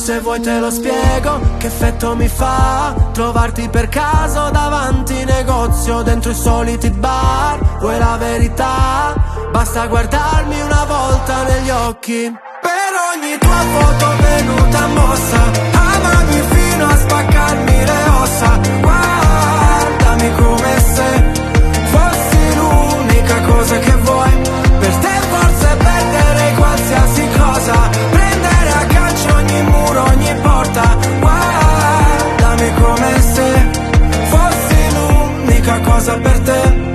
Se vuoi te lo spiego, che effetto mi fa trovarti per caso davanti negozio, dentro i soliti bar. Vuoi la verità? Basta guardarmi una volta negli occhi. Per ogni tua foto venuta mossa, amami fino a spaccarmi le ossa.